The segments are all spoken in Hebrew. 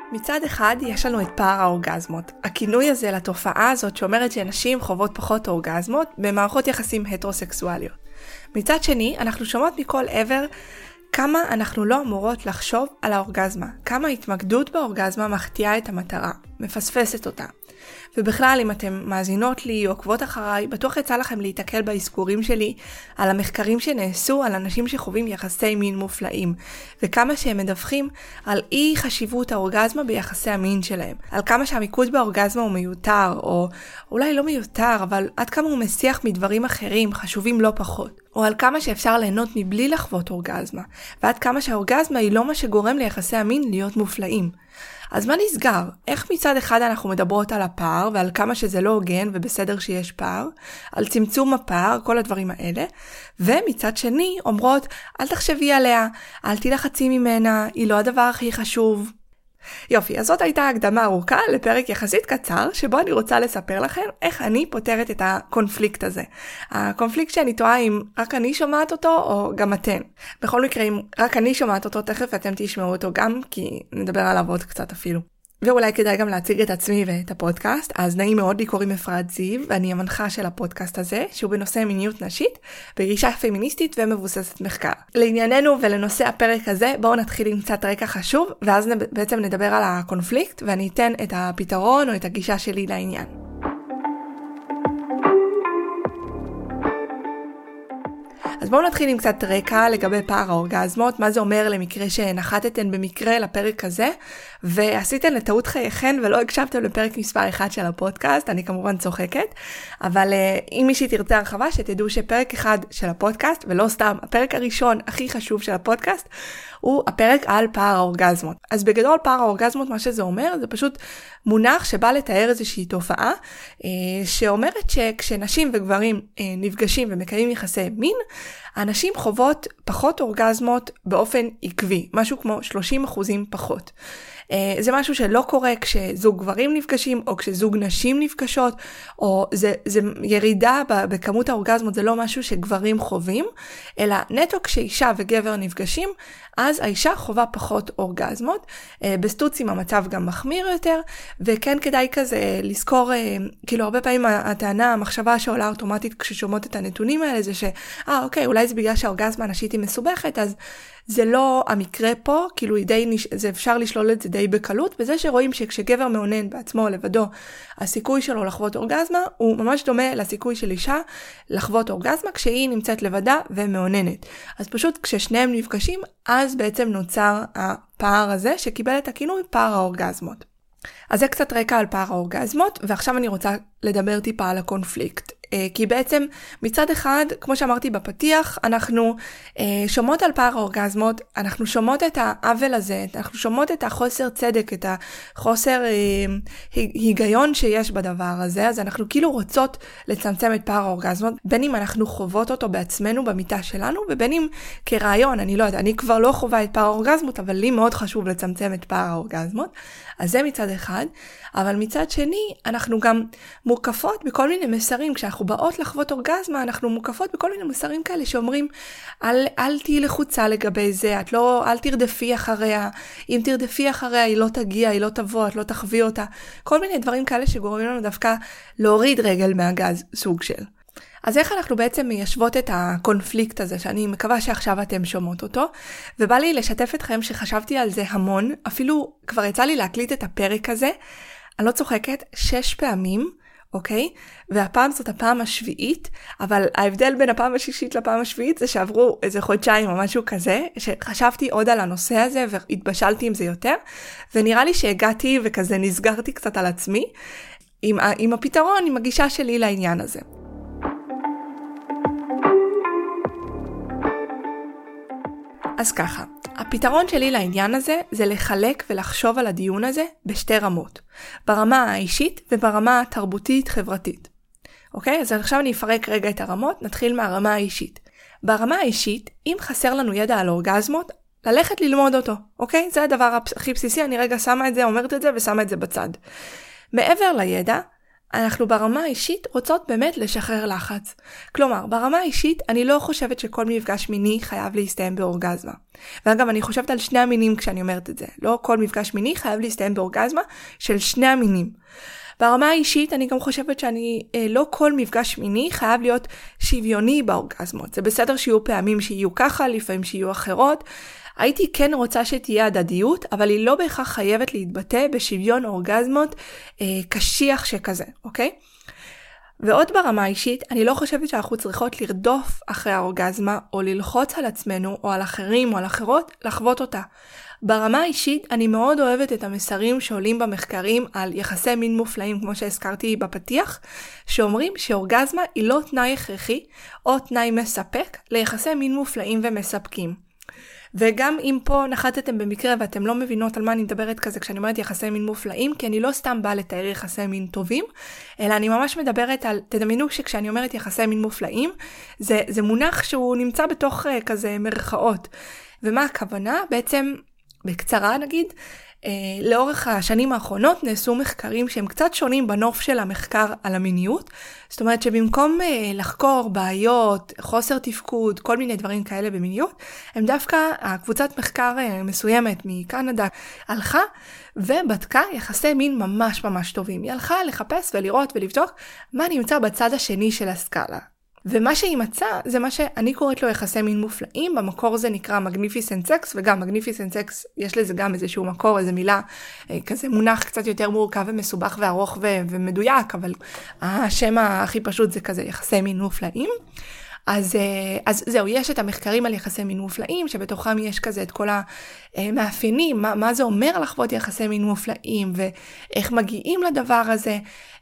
מצד אחד יש לנו את פער האורגזמות. הכינוי הזה לתופעה הזאת שאומרת שנשים חוות פחות אורגזמות במערכות יחסים הטרוסקסואליות. מצד שני, אנחנו שומעות מכל עבר כמה אנחנו לא אמורות לחשוב על האורגזמה, כמה התמקדות באורגזמה מחטיאה את המטרה, מפספסת אותה. ובכלל, אם אתם מאזינות לי או עוקבות אחריי, בטוח יצא לכם להתקל בהזכורים שלי על המחקרים שנעשו על אנשים שחווים יחסי מין מופלאים, וכמה שהם מדווחים על אי חשיבות האורגזמה ביחסי המין שלהם, על כמה שהמיקוד באורגזמה הוא מיותר, או אולי לא מיותר, אבל עד כמה הוא מסיח מדברים אחרים חשובים לא פחות, או על כמה שאפשר ליהנות מבלי לחוות אורגזמה, ועד כמה שהאורגזמה היא לא מה שגורם ליחסי המין להיות מופלאים. אז מה נסגר? איך מצד אחד אנחנו מדברות על הפער ועל כמה שזה לא הוגן ובסדר שיש פער, על צמצום הפער, כל הדברים האלה, ומצד שני אומרות, אל תחשבי עליה, אל תלחצי ממנה, היא לא הדבר הכי חשוב. יופי, אז זאת הייתה הקדמה ארוכה לפרק יחסית קצר, שבו אני רוצה לספר לכם איך אני פותרת את הקונפליקט הזה. הקונפליקט שאני תוהה אם רק אני שומעת אותו או גם אתן. בכל מקרה, אם רק אני שומעת אותו, תכף אתם תשמעו אותו גם, כי נדבר עליו עוד קצת אפילו. ואולי כדאי גם להציג את עצמי ואת הפודקאסט. אז נעים מאוד, לי קוראים אפרת זיו, ואני המנחה של הפודקאסט הזה, שהוא בנושא מיניות נשית, בגישה פמיניסטית ומבוססת מחקר. לענייננו ולנושא הפרק הזה, בואו נתחיל עם קצת רקע חשוב, ואז בעצם נדבר על הקונפליקט, ואני אתן את הפתרון או את הגישה שלי לעניין. אז בואו נתחיל עם קצת רקע לגבי פער האורגזמות, מה זה אומר למקרה שנחתתן במקרה לפרק הזה, ועשיתן לטעות חייכן ולא הקשבתם לפרק מספר 1 של הפודקאסט, אני כמובן צוחקת, אבל אם מישהי תרצה הרחבה, שתדעו שפרק 1 של הפודקאסט, ולא סתם, הפרק הראשון הכי חשוב של הפודקאסט, הוא הפרק על פער האורגזמות. אז בגדול פער האורגזמות, מה שזה אומר, זה פשוט מונח שבא לתאר איזושהי תופעה, שאומרת שכשנשים וגברים נפגשים ומקיימים יחסי מין, הנשים חוות פחות אורגזמות באופן עקבי, משהו כמו 30% פחות. זה משהו שלא קורה כשזוג גברים נפגשים, או כשזוג נשים נפגשות, או זה ירידה בכמות האורגזמות, זה לא משהו שגברים חווים, אלא נטו כשאישה וגבר נפגשים, אז האישה חובה פחות אורגזמות. בסטוצים המצב גם מחמיר יותר, וכן כדאי כזה לזכור, כאילו הרבה פעמים הטענה, המחשבה שעולה אוטומטית כששומעות את הנתונים האלה, זה אוקיי, אולי זה בגלל שהאורגזמה הנשית היא מסובכת, אז זה לא המקרה פה, כאילו זה אפשר לשלול את זה די בקלות, וזה שרואים שכשגבר מעונן בעצמו לבדו, הסיכוי שלו לחוות אורגזמה, הוא ממש דומה לסיכוי של אישה לחוות אורגזמה, כשהיא נמצאת לבדה ומעוננת. אז פשוט כששניהם נפגשים, אז בעצם נוצר הפער הזה, שקיבל את הכינוי פער האורגזמות. אז זה קצת רקע על פער האורגזמות, ועכשיו אני רוצה לדבר טיפה על הקונפליקט. כי בעצם מצד אחד, כמו שאמרתי בפתיח, אנחנו שומעות על פער האורגזמות, אנחנו שומעות את העוול הזה, אנחנו שומעות את החוסר צדק, את החוסר היגיון שיש בדבר הזה, אז אנחנו כאילו רוצות לצמצם את פער האורגזמות, בין אם אנחנו חוות אותו בעצמנו במיטה שלנו, ובין אם כרעיון, אני לא יודעת, אני כבר לא חווה את פער האורגזמות, אבל לי מאוד חשוב לצמצם את פער האורגזמות, אז זה מצד אחד, אבל מצד שני, אנחנו גם מוקפות בכל מיני מסרים, כשאנחנו באות לחוות אורגזמה, אנחנו מוקפות בכל מיני מסרים כאלה שאומרים, אל תהי לחוצה לגבי זה, אל תרדפי אחריה, אם תרדפי אחריה היא לא תגיע, היא לא תבוא, את לא תחווי אותה, כל מיני דברים כאלה שגורמים לנו דווקא להוריד רגל מהגז, סוג של. אז איך אנחנו בעצם מיישבות את הקונפליקט הזה, שאני מקווה שעכשיו אתם שומעות אותו, ובא לי לשתף אתכם שחשבתי על זה המון, אפילו כבר יצא לי להקליט את הפרק הזה, אני לא צוחקת, 6 פעמים, אוקיי? והפעם זאת הפעם השביעית, אבל ההבדל בין הפעם השישית לפעם השביעית זה שעברו איזה חודשיים או משהו כזה, שחשבתי עוד על הנושא הזה והתבשלתי עם זה יותר, ונראה לי שהגעתי וכזה נסגרתי קצת על עצמי, עם הפתרון, עם הגישה שלי לעניין הזה. אז ככה, הפתרון שלי לעניין הזה זה לחלק ולחשוב על הדיון הזה בשתי רמות. ברמה האישית וברמה התרבותית-חברתית. אוקיי? אז עכשיו אני אפרק רגע את הרמות, נתחיל מהרמה האישית. ברמה האישית, אם חסר לנו ידע על אורגזמות, ללכת ללמוד אותו. אוקיי? זה הדבר הכי בסיסי, אני רגע שמה את זה, אומרת את זה ושמה את זה בצד. מעבר לידע, אנחנו ברמה האישית רוצות באמת לשחרר לחץ. כלומר, ברמה האישית אני לא חושבת שכל מפגש מיני חייב להסתיים באורגזמה. ואגב, אני חושבת על שני המינים כשאני אומרת את זה. לא כל מפגש מיני חייב להסתיים באורגזמה של שני המינים. ברמה האישית אני גם חושבת לא כל מפגש מיני חייב להיות שוויוני באורגזמות. זה בסדר שיהיו פעמים שיהיו ככה, לפעמים שיהיו אחרות. הייתי כן רוצה שתהיה הדדיות, אבל היא לא בהכרח חייבת להתבטא בשוויון אורגזמות קשיח שכזה, אוקיי? ועוד ברמה האישית, אני לא חושבת שאנחנו צריכות לרדוף אחרי האורגזמה, או ללחוץ על עצמנו, או על אחרים, או על אחרות, לחוות אותה. ברמה האישית, אני מאוד אוהבת את המסרים שעולים במחקרים על יחסי מין מופלאים, כמו שהזכרתי בפתיח, שאומרים שאורגזמה היא לא תנאי הכרחי, או תנאי מספק, ליחסי מין מופלאים ומספקים. וגם אם פה נחתתם במקרה ואתם לא מבינות על מה אני מדברת כזה כשאני אומרת יחסי מין מופלאים, כי אני לא סתם באה לתאר יחסי מין טובים, אלא אני ממש מדברת על, תדמיינו שכשאני אומרת יחסי מין מופלאים, זה מונח שהוא נמצא בתוך כזה מרכאות. ומה הכוונה? בעצם, בקצרה נגיד, לאורך השנים האחרונות נעשו מחקרים שהם קצת שונים בנוף של המחקר על המיניות. זאת אומרת שבמקום לחקור בעיות, חוסר תפקוד, כל מיני דברים כאלה במיניות, הם דווקא, הקבוצת מחקר מסוימת מקנדה הלכה ובדקה יחסי מין ממש ממש טובים. היא הלכה לחפש ולראות ולבדוק מה נמצא בצד השני של הסקאלה. ומה שהיא מצאה זה מה שאני קוראת לו יחסי מין מופלאים, במקור זה נקרא Magnificent Sex, וגם Magnificent Sex יש לזה גם איזשהו מקור, איזו מילה, כזה מונח קצת יותר מורכב ומסובך וארוך ומדויק, אבל השם הכי פשוט זה כזה יחסי מין מופלאים. אז זהו, יש את המחקרים על יחסי מין מופלאים, שבתוכם יש כזה את כל המאפיינים, מה זה אומר לחוות יחסי מין מופלאים, ואיך מגיעים לדבר הזה,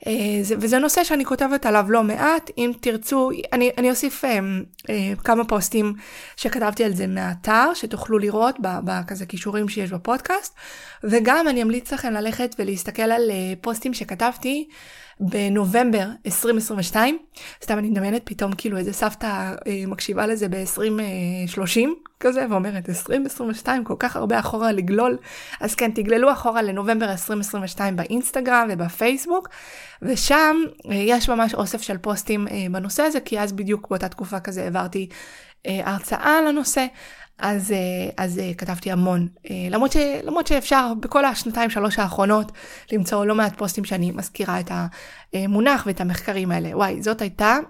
וזה נושא שאני כותבת עליו לא מעט. אם תרצו, אני אוסיף כמה פוסטים שכתבתי על זה מהאתר, שתוכלו לראות בכזה קישורים שיש בפודקאסט, וגם אני אמליץ לכם ללכת ולהסתכל על פוסטים שכתבתי, בנובמבר 2022, סתם אני מדמיינת פתאום כאילו איזה סבתא מקשיבה לזה ב-2030 כזה, ואומרת 2022 כל כך הרבה אחורה לגלול, אז כן, תגללו אחורה לנובמבר 2022 באינסטגרם ובפייסבוק, ושם יש ממש אוסף של פוסטים בנושא הזה, כי אז בדיוק באותה תקופה כזה העברתי הרצאה לנושא, אז כתבתי המון, למרות שאפשר בכל השנתיים שלוש האחרונות למצוא לא מעט פוסטים שאני מזכירה את המונח ואת המחקרים האלה. וואי, זאת הייתה,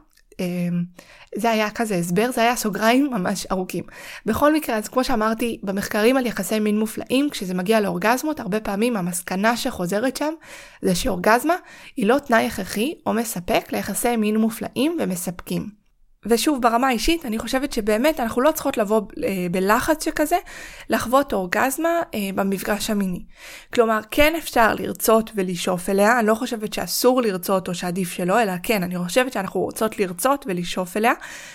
זה היה כזה הסבר, זה היה סוגריים ממש ארוכים. בכל מקרה, אז כמו שאמרתי, במחקרים על יחסי מין מופלאים, כשזה מגיע לאורגזמות, הרבה פעמים המסקנה שחוזרת שם, זה שאורגזמה היא לא תנאי הכרחי או מספק ליחסי מין מופלאים ומספקים. ושוב, ברמה האישית, אני חושבת שבאמת אנחנו לא צריכות לבוא בלחץ שכזה, לחוות אורגזמה במפגש המיני. כלומר, כן אפשר לרצות ולשאוף אליה, אני לא חושבת שאסור לרצות או שעדיף שלא, אלא כן, אני חושבת שאנחנו רוצות לרצות ולשאוף אליה,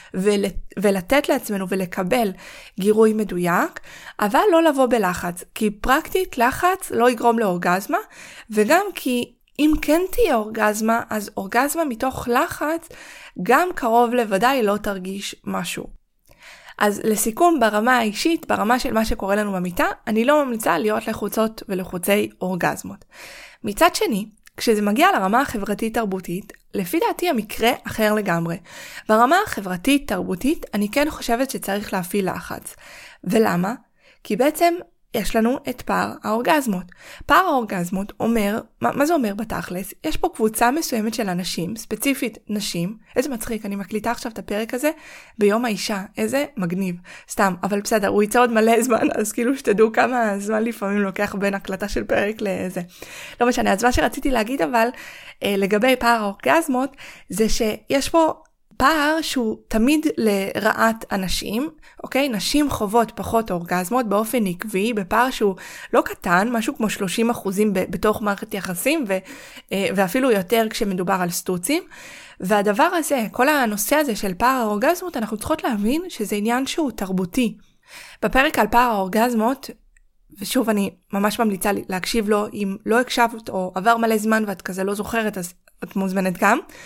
ולתת לעצמנו ולקבל גירוי מדויק, אבל לא לבוא בלחץ, כי פרקטית לחץ לא יגרום לאורגזמה, וגם כי אם כן תהיה אורגזמה, אז אורגזמה מתוך לחץ גם קרוב לוודאי לא תרגיש משהו. אז לסיכום, ברמה האישית, ברמה של מה שקורה לנו במיטה, אני לא ממליצה להיות לחוצות ולחוצי אורגזמות. מצד שני, כשזה מגיע לרמה החברתית-תרבותית, לפי דעתי המקרה אחר לגמרי. ברמה החברתית-תרבותית, אני כן חושבת שצריך להפעיל לחץ. ולמה? כי בעצם יש לנו את פער האורגזמות. פער האורגזמות אומר, מה זה אומר בתכלס? יש פה קבוצה מסוימת של אנשים, ספציפית נשים, איזה מצחיק, אני מקליטה עכשיו את הפרק הזה ביום האישה, איזה מגניב, סתם, אבל בסדר, הוא יצא עוד מלא זמן, אז כאילו שתדעו כמה זמן לפעמים לוקח בין הקלטה של פרק לזה. לא משנה, אז מה שרציתי להגיד אבל, לגבי פער האורגזמות, זה שיש פה פער שהוא תמיד לרעת אנשים, אוקיי? נשים חוות פחות אורגזמות באופן עקבי, בפער שהוא לא קטן, משהו כמו 30% בתוך מערכת יחסים, ואפילו יותר כשמדובר על סטוצים. והדבר הזה, כל הנושא הזה של פער האורגזמות, אנחנו צריכות להבין שזה עניין שהוא תרבותי. בפרק על פער האורגזמות, ושוב אני ממש ממליצה להקשיב לו, אם לא הקשבת או עבר מלא זמן ואת כזה לא זוכרת, אז את מוזמנת גם.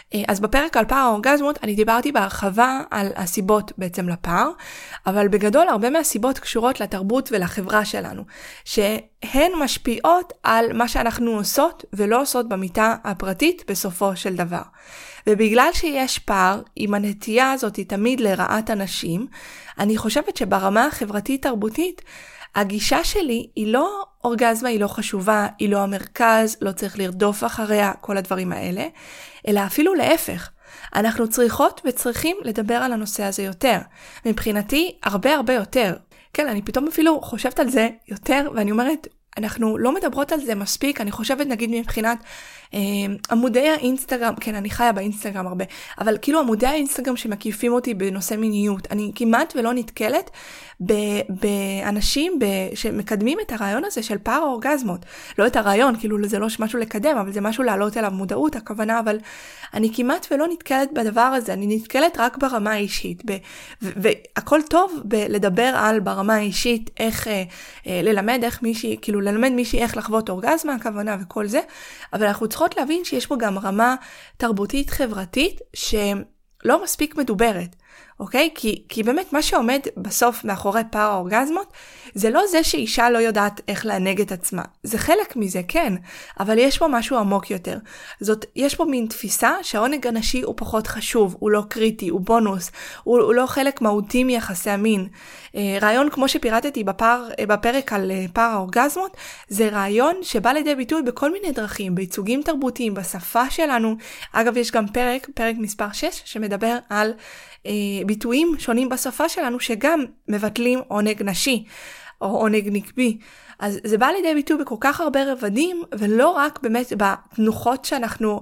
אז בפרק על פער האורגזמות אני דיברתי בהרחבה על הסיבות בעצם לפער, אבל בגדול הרבה מהסיבות קשורות לתרבות ולחברה שלנו, שהן משפיעות על מה שאנחנו עושות ולא עושות במיטה הפרטית בסופו של דבר. ובגלל שיש פער עם הנטייה הזאת תמיד לרעת אנשים, אני חושבת שברמה החברתית תרבותית, הגישה שלי היא לא אורגזמה, היא לא חשובה, היא לא המרכז, לא צריך לרדוף אחריה, כל הדברים האלה, אלא אפילו להפך. אנחנו צריכות וצריכים לדבר על הנושא הזה יותר. מבחינתי, הרבה יותר. כן, אני פתאום אפילו חושבת על זה יותר, ואני אומרת, אנחנו לא מדברות על זה מספיק, אני חושבת נגיד מבחינת עמודי האינסטגרם, כן, אני חיה באינסטגרם הרבה, אבל כאילו עמודי האינסטגרם שמקיפים אותי בנושא מיניות, אני כמעט ולא נתקלת באנשים שמקדמים את הרעיון הזה של פער האורגזמות. לא את הרעיון, כאילו זה לא משהו לקדם, אבל זה משהו לעלות אליו מודעות, הכוונה, אבל אני כמעט ולא נתקלת בדבר הזה, אני נתקלת רק ברמה האישית, והכל טוב לדבר על ברמה האישית, איך ללמד איך מישהי, כאילו ללמד מישהי איך לחוות אורגזמה, הכוונה וכל זה, אבל אנחנו צריכות להבין שיש פה גם רמה תרבותית חברתית שלא מספיק מדוברת, אוקיי? כי באמת מה שעומד בסוף מאחורי פער האורגזמות, זה לא זה שאישה לא יודעת איך להנהג את עצמה. זה חלק מזה, כן, אבל יש פה משהו עמוק יותר. יש פה מין תפיסה שהעונג הנשי הוא פחות חשוב, הוא לא קריטי, הוא בונוס, הוא לא חלק מהותי מיחסי המין. רעיון כמו שפירטתי בפרק על פער האורגזמות, זה רעיון שבא לידי ביטוי בכל מיני דרכים, בייצוגים תרבותיים, בשפה שלנו. אגב, יש גם פרק מספר 6 שמדבר על ביטויים שונים בשפה שלנו שגם מבטלים עונג נשי או עונג נקבי. אז זה בא לידי ביטוי בכל כך הרבה רבדים, ולא רק באמת בתנוחות שאנחנו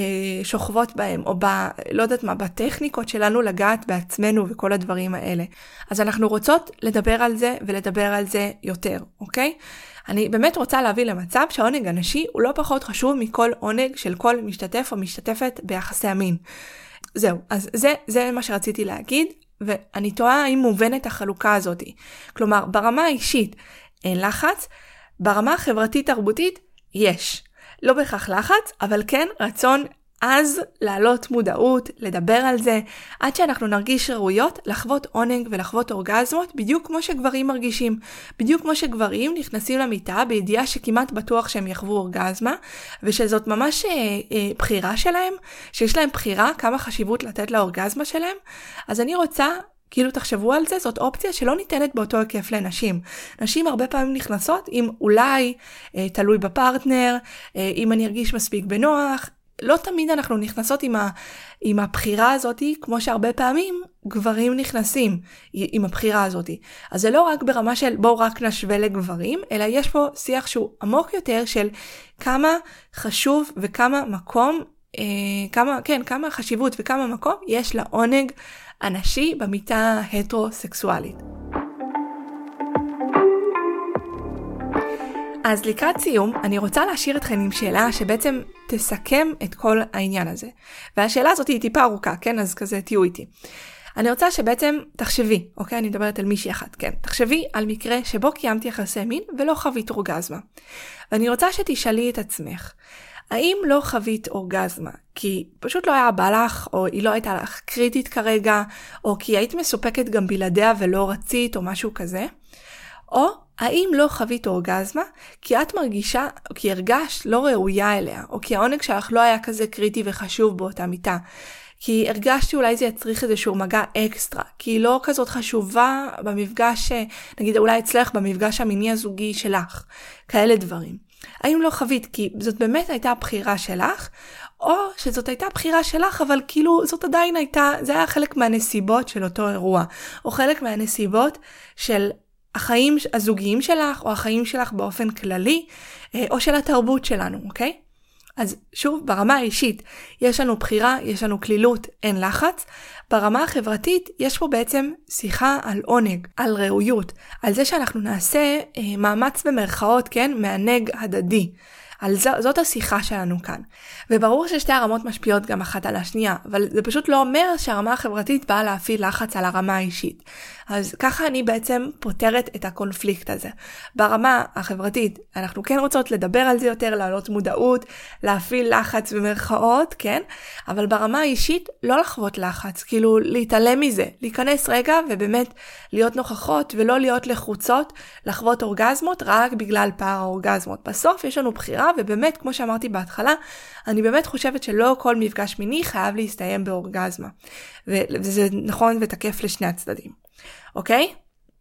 שוכבות בהם, או לא יודעת מה, בטכניקות שלנו לגעת בעצמנו וכל הדברים האלה. אז אנחנו רוצות לדבר על זה ולדבר על זה יותר, אוקיי? אני באמת רוצה להביא למצב שהעונג הנשי הוא לא פחות חשוב מכל עונג של כל משתתף או משתתפת ביחסי המין. זהו, אז זה מה שרציתי להגיד, ואני תוהה האם מובנת החלוקה הזאת. כלומר, ברמה האישית אין לחץ, ברמה החברתית תרבותית יש. לא בהכרח לחץ, אבל כן רצון אז לעלות מודעות, לדבר על זה, עד שאנחנו נרגיש ראויות לחוות עונג ולחוות אורגזמות, בדיוק כמו שגברים מרגישים. בדיוק כמו שגברים נכנסים למיטה בידיעה שכמעט בטוח שהם יחוו אורגזמה, ושזאת ממש בחירה שלהם, שיש להם בחירה כמה חשיבות לתת לאורגזמה שלהם. אז אני רוצה, כאילו תחשבו על זה, זאת אופציה שלא ניתנת באותו היקף לנשים. נשים הרבה פעמים נכנסות עם אולי תלוי בפרטנר, אם אני ארגיש מספיק בנוח. לא תמיד אנחנו נכנסות עם הבחירה הזאת, כמו שהרבה פעמים גברים נכנסים עם הבחירה הזאת. אז זה לא רק ברמה של בואו רק נשווה לגברים, אלא יש פה שיח שהוא עמוק יותר של כמה חשוב וכמה מקום, כמה חשיבות וכמה מקום יש לעונג הנשי במיטה הטרוסקסואלית. אז לקראת סיום, אני רוצה להשאיר אתכם עם שאלה שבעצם תסכם את כל העניין הזה. והשאלה הזאת היא טיפה ארוכה, כן? אז כזה תהיו איתי. אני רוצה שבעצם תחשבי, אוקיי? אני מדברת על מישהי אחת, כן? תחשבי על מקרה שבו קיימתי יחסי מין ולא חווית אורגזמה. ואני רוצה שתשאלי את עצמך, האם לא חווית אורגזמה? כי פשוט לא היה בא לך, או היא לא הייתה לך קריטית כרגע, או כי היית מסופקת גם בלעדיה ולא רצית, או משהו כזה? או האם לא חווית אורגזמה כי את מרגישה, או כי הרגשת לא ראויה אליה, או כי העונג שלך לא היה כזה קריטי וחשוב באותה מיטה, כי הרגשתי אולי זה יצריך איזשהו מגע אקסטרה, כי היא לא כזאת חשובה במפגש, נגיד אולי אצלך במפגש המיני הזוגי שלך, כאלה דברים. האם לא חווית כי זאת באמת הייתה הבחירה שלך, או שזאת הייתה בחירה שלך, אבל כאילו זאת עדיין הייתה, זה היה חלק מהנסיבות של אותו אירוע, או חלק מהנסיבות של החיים הזוגיים שלך, או החיים שלך באופן כללי, או של התרבות שלנו, אוקיי? אז שוב, ברמה האישית, יש לנו בחירה, יש לנו כלילות, אין לחץ. ברמה החברתית, יש פה בעצם שיחה על עונג, על ראויות, על זה שאנחנו נעשה מאמץ במרכאות, כן? מענג הדדי. זאת השיחה שלנו כאן. וברור ששתי הרמות משפיעות גם אחת על השנייה, אבל זה פשוט לא אומר שהרמה החברתית באה להפעיל לחץ על הרמה האישית. אז ככה אני בעצם פותרת את הקונפליקט הזה. ברמה החברתית, אנחנו כן רוצות לדבר על זה יותר, להעלות מודעות, להפעיל לחץ במרכאות, כן? אבל ברמה האישית, לא לחוות לחץ, כאילו להתעלם מזה, להיכנס רגע ובאמת להיות נוכחות ולא להיות לחוצות, לחוות אורגזמות רק בגלל פער האורגזמות. בסוף יש לנו בחירה, ובאמת, כמו שאמרתי בהתחלה, אני באמת חושבת שלא כל מפגש מיני חייב להסתיים באורגזמה. וזה נכון ותקף לשני הצדדים. אוקיי?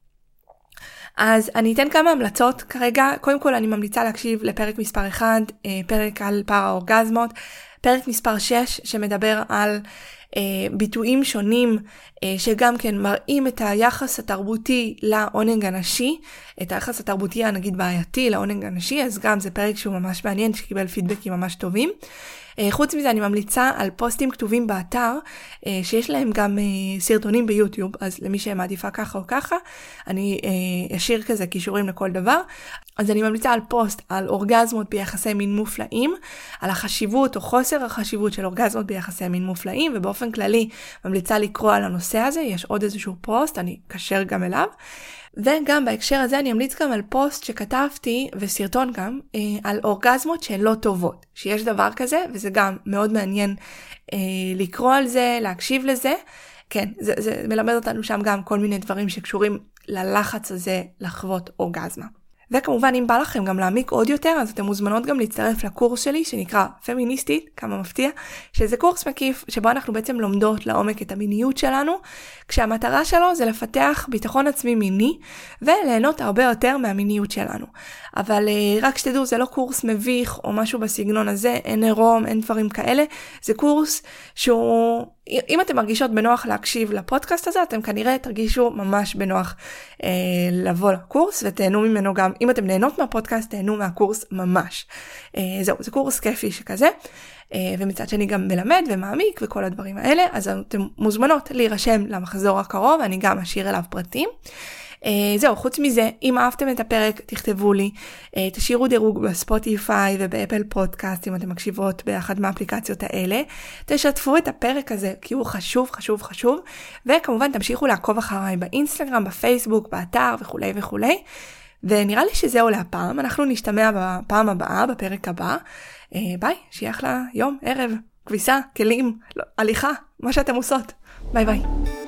אז אני אתן כמה המלצות כרגע. קודם כל אני ממליצה להקשיב לפרק מספר 1, פרק על פער האורגזמות, פרק מספר 6 שמדבר על ביטויים שונים שגם כן מראים את היחס התרבותי לעונג הנשי, את היחס התרבותי הנגיד בעייתי לעונג הנשי, אז גם זה פרק שהוא ממש מעניין, שקיבל פידבקים ממש טובים. חוץ מזה אני ממליצה על פוסטים כתובים באתר, שיש להם גם סרטונים ביוטיוב, אז למי שמעדיפה ככה או ככה, אני אשאיר כזה קישורים לכל דבר. אז אני ממליצה על פוסט על אורגזמות ביחסי מין מופלאים, על החשיבות או חוסר החשיבות של אורגזמות ביחסי מין מופלאים, ובאופן כללי ממליצה לקרוא על הנושא הזה, יש עוד איזשהו פוסט, אני אקשר גם אליו. וגם בהקשר הזה אני אמליץ גם על פוסט שכתבתי, וסרטון גם, על אורגזמות שהן לא טובות. שיש דבר כזה, וזה גם מאוד מעניין לקרוא על זה, להקשיב לזה. כן, זה מלמד אותנו שם גם כל מיני דברים שקשורים ללחץ הזה לחוות אורגזמה. וכמובן אם בא לכם גם להעמיק עוד יותר, אז אתם מוזמנות גם להצטרף לקורס שלי שנקרא פמיניסטית, כמה מפתיע, שזה קורס מקיף שבו אנחנו בעצם לומדות לעומק את המיניות שלנו, כשהמטרה שלו זה לפתח ביטחון עצמי מיני וליהנות הרבה יותר מהמיניות שלנו. אבל רק שתדעו, זה לא קורס מביך או משהו בסגנון הזה, אין עירום, אין דברים כאלה, זה קורס שהוא, אם אתם מרגישות בנוח להקשיב לפודקאסט הזה, אתם כנראה תרגישו ממש בנוח לבוא לקורס ותהנו ממנו גם, אם אתם נהנות מהפודקאסט, תהנו מהקורס ממש. זהו, זה קורס כיפי שכזה, ומצד שני גם מלמד ומעמיק וכל הדברים האלה, אז אתם מוזמנות להירשם למחזור הקרוב, אני גם אשאיר אליו פרטים. זהו, חוץ מזה, אם אהבתם את הפרק, תכתבו לי, תשאירו דירוג בספוטיפיי ובאפל פודקאסט, אם אתם מקשיבות באחד מהאפליקציות האלה, תשתפו את הפרק הזה, כי הוא חשוב, חשוב, חשוב, וכמובן תמשיכו לעקוב אחריי באינסטגרם, בפייסבוק, באתר וכו' וכו'. ונראה לי שזהו להפעם, אנחנו נשתמע בפעם הבאה, בפרק הבא. ביי, שיהיה אחלה יום, ערב, כביסה, כלים, הליכה, מה שאתם עושות. ביי ביי.